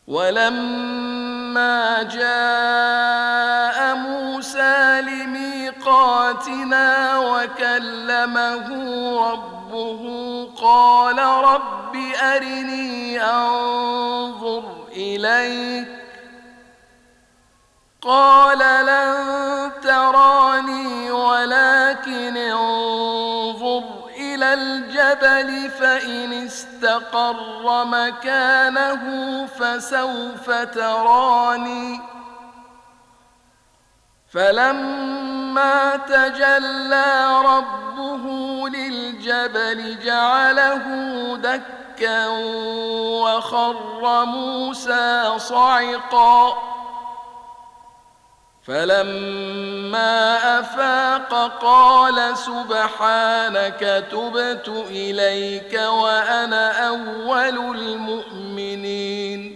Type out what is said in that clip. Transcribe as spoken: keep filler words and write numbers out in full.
ولما جاء موسى لميقاتنا وكلمه ربه قال رب أرني أنظر إليك قال لن تراني ولكن انظر إلى الجبل فإن استقر مكانه فسوف تراني فلما تجلى ربه للجبل جعله دكا وخر موسى صعقا فلما أفاق قال سبحانك تبت إليك وأنا أول المؤمنين